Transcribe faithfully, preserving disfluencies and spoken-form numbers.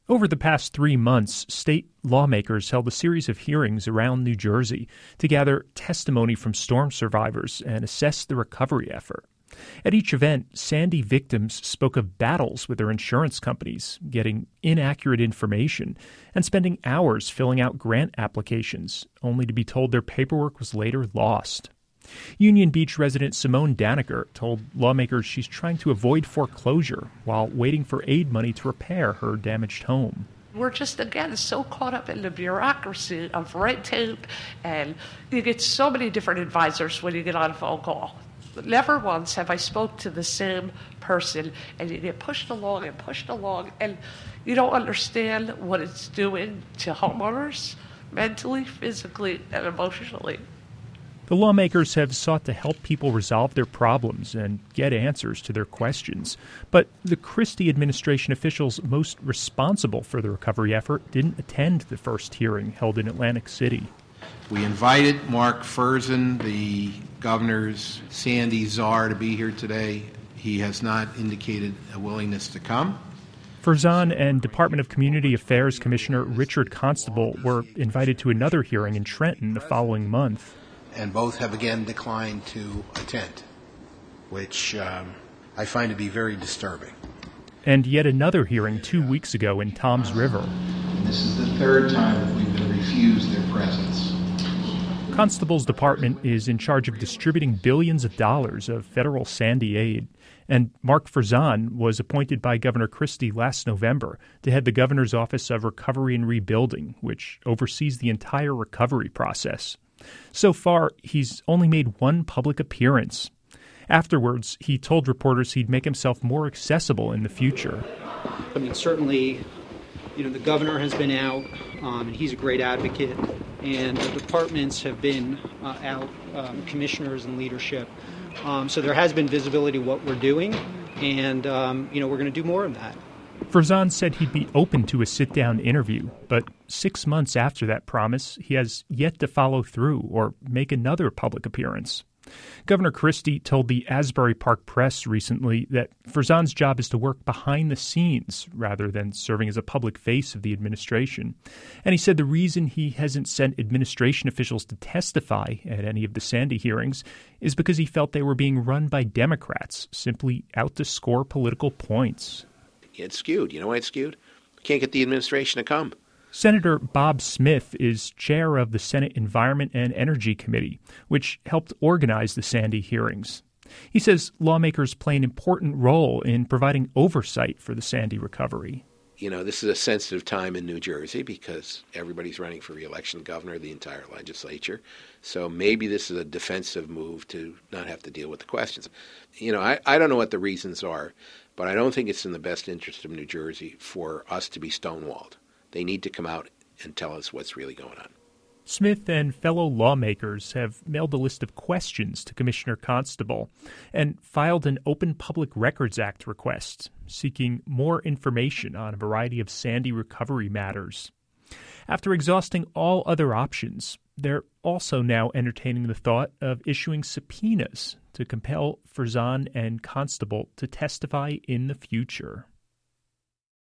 Over the past three months, state lawmakers held a series of hearings around New Jersey to gather testimony from storm survivors and assess the recovery effort. At each event, Sandy victims spoke of battles with their insurance companies, getting inaccurate information, and spending hours filling out grant applications, only to be told their paperwork was later lost. Union Beach resident Simone Daniker told lawmakers she's trying to avoid foreclosure while waiting for aid money to repair her damaged home. We're just, again, so caught up in the bureaucracy of red tape, and you get so many different advisors when you get on a phone call. Never once have I spoke to the same person, and you get pushed along and pushed along, and you don't understand what it's doing to homeowners mentally, physically, and emotionally. The lawmakers have sought to help people resolve their problems and get answers to their questions. But the Christie administration officials most responsible for the recovery effort didn't attend the first hearing held in Atlantic City. We invited Mark Furzan, the governor's Sandy czar, to be here today. He has not indicated a willingness to come. Furzan and Department of Community Affairs Commissioner Richard Constable were invited to another hearing in Trenton the following month. And both have again declined to attend, which um, I find to be very disturbing. And yet another hearing two weeks ago in Toms River. This is the third time that we've been refused their presence. Constable's department is in charge of distributing billions of dollars of federal Sandy aid. And Mark Furzan was appointed by Governor Christie last November to head the governor's Office of Recovery and Rebuilding, which oversees the entire recovery process. So far, he's only made one public appearance. Afterwards, he told reporters he'd make himself more accessible in the future. I mean, certainly, you know, the governor has been out, um, and he's a great advocate, and the departments have been uh, out, um, commissioners and leadership. Um, so there has been visibility of what we're doing, and, um, you know, we're going to do more of that. Furzan said he'd be open to a sit-down interview, but six months after that promise, he has yet to follow through or make another public appearance. Governor Christie told the Asbury Park Press recently that Furzan's job is to work behind the scenes rather than serving as a public face of the administration. And he said the reason he hasn't sent administration officials to testify at any of the Sandy hearings is because he felt they were being run by Democrats, simply out to score political points. It's skewed. You know why it's skewed? Can't get the administration to come. Senator Bob Smith is chair of the Senate Environment and Energy Committee, which helped organize the Sandy hearings. He says lawmakers play an important role in providing oversight for the Sandy recovery. You know, this is a sensitive time in New Jersey because everybody's running for re-election, governor, the entire legislature. So maybe this is a defensive move to not have to deal with the questions. You know, I, I don't know what the reasons are, but I don't think it's in the best interest of New Jersey for us to be stonewalled. They need to come out and tell us what's really going on. Smith and fellow lawmakers have mailed a list of questions to Commissioner Constable and filed an Open Public Records Act request seeking more information on a variety of Sandy recovery matters. After exhausting all other options, they're also now entertaining the thought of issuing subpoenas to compel Furzan and Constable to testify in the future.